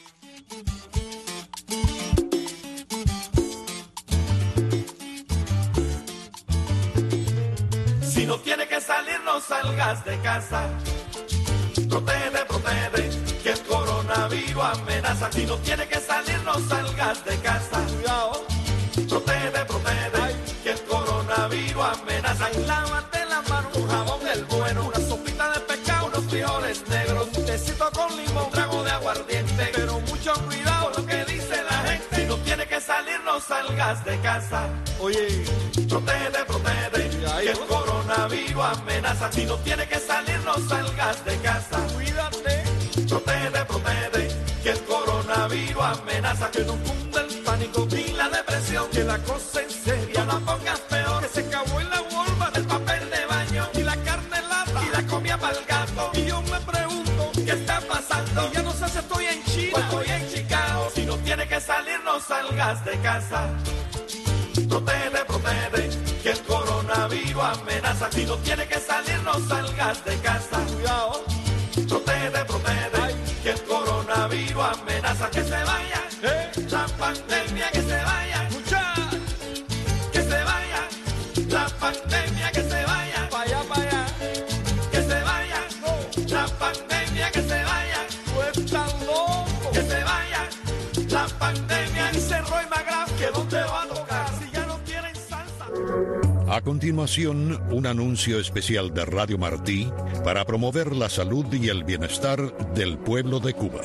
Si no tiene que salir, no salgas de casa. Protege, que el coronavirus amenaza. Si no tiene que salir, no salgas de casa. Cuidado. Protege, que el coronavirus amenaza. Y lávate la mano, un jabón el bueno, una sopita de pescado, unos frijoles negros, un tecito con limón, un trago de aguardiente. Pero mucho cuidado con lo que dice la gente. Si no tiene que salir, no salgas de casa. Oye, protege, que el coronavirus amenaza. Si no tiene que salir, no salgas de casa. Cuídate. Protege, que el coronavirus amenaza. Que no cunda el pánico ni la depresión. Que la cosa en serio no la pongas peor. Que se acabó en la Walmart el papel de baño y la carne lata y la comida para el gato. Y yo me pregunto, ¿qué está pasando? Y ya no sé si estoy en China o estoy en Chicago. Si no tiene que salir, no salgas de casa. Protege, que el coronavirus amenaza. Si no tiene que salir, no salgas de casa. Cuidado. Protege, que el coronavirus coronavirus amenaza que se vaya, la pandemia que se vaya, que se vaya, la pandemia que se vaya, para allá, que se vaya, la pandemia que se vaya, pues tan loco, que se vaya, la pandemia, dice Roy McGrath, que dónde va a tocar, si ya no quieren salsa. A continuación, un anuncio especial de Radio Martí para promover la salud y el bienestar del pueblo de Cuba.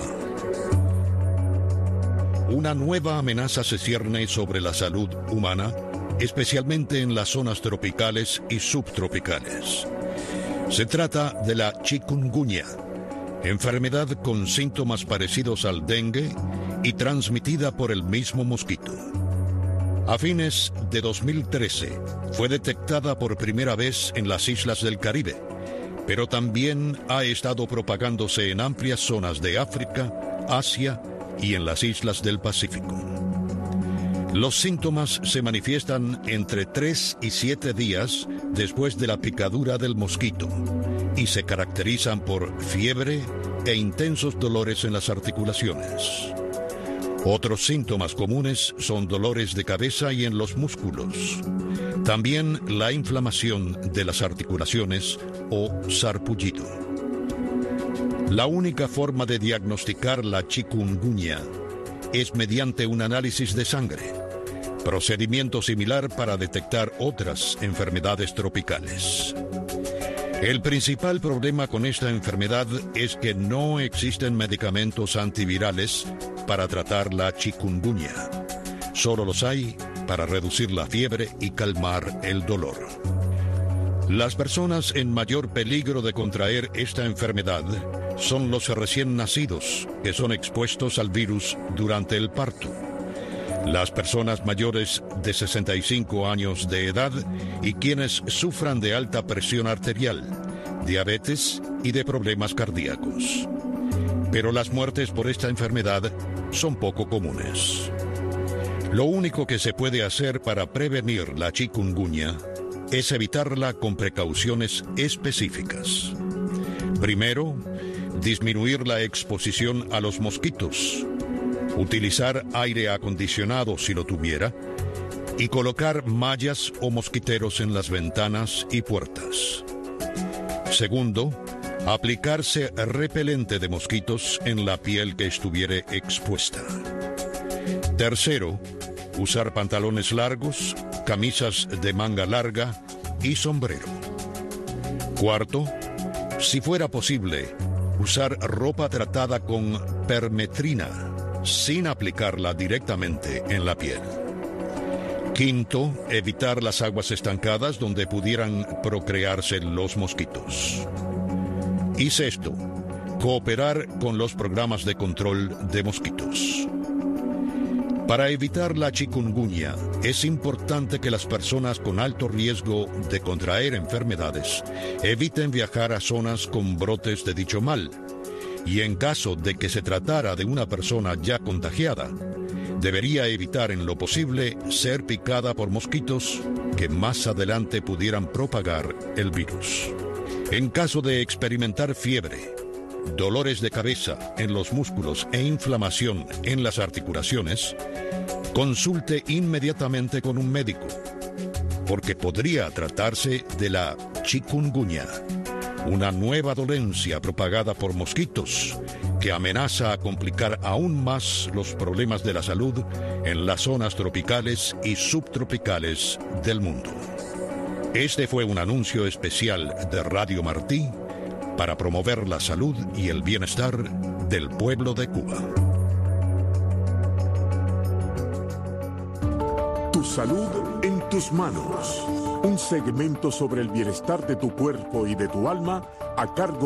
Una nueva amenaza se cierne sobre la salud humana, especialmente en las zonas tropicales y subtropicales. Se trata de la chikungunya, enfermedad con síntomas parecidos al dengue y transmitida por el mismo mosquito. A fines de 2013 fue detectada por primera vez en las islas del Caribe, pero también ha estado propagándose en amplias zonas de África, Asia y en las islas del Pacífico. Los síntomas se manifiestan entre 3 y 7 días después de la picadura del mosquito y se caracterizan por fiebre e intensos dolores en las articulaciones. Otros síntomas comunes son dolores de cabeza y en los músculos. También la inflamación de las articulaciones o sarpullido. La única forma de diagnosticar la chikungunya es mediante un análisis de sangre, procedimiento similar para detectar otras enfermedades tropicales. El principal problema con esta enfermedad es que no existen medicamentos antivirales para tratar la chikungunya. Solo los hay para reducir la fiebre y calmar el dolor. Las personas en mayor peligro de contraer esta enfermedad son los recién nacidos, que son expuestos al virus durante el parto. Las personas mayores de 65 años de edad y quienes sufran de alta presión arterial, diabetes y de problemas cardíacos. Pero las muertes por esta enfermedad son poco comunes. Lo único que se puede hacer para prevenir la chikungunya es evitarla con precauciones específicas. Primero, disminuir la exposición a los mosquitos, utilizar aire acondicionado si lo tuviera, y colocar mallas o mosquiteros en las ventanas y puertas. Segundo, aplicarse repelente de mosquitos en la piel que estuviera expuesta. Tercero, usar pantalones largos, camisas de manga larga y sombrero. Cuarto, si fuera posible, usar ropa tratada con permetrina, sin aplicarla directamente en la piel. Quinto, evitar las aguas estancadas donde pudieran procrearse los mosquitos. Y sexto, cooperar con los programas de control de mosquitos. Para evitar la chikungunya, es importante que las personas con alto riesgo de contraer enfermedades eviten viajar a zonas con brotes de dicho mal. Y en caso de que se tratara de una persona ya contagiada, debería evitar en lo posible ser picada por mosquitos que más adelante pudieran propagar el virus. En caso de experimentar fiebre, dolores de cabeza en los músculos e inflamación en las articulaciones, consulte inmediatamente con un médico, porque podría tratarse de la chikungunya, una nueva dolencia propagada por mosquitos que amenaza a complicar aún más los problemas de la salud en las zonas tropicales y subtropicales del mundo. Este fue un anuncio especial de Radio Martí para promover la salud y el bienestar del pueblo de Cuba. Tu salud en tus manos. Un segmento sobre el bienestar de tu cuerpo y de tu alma a cargo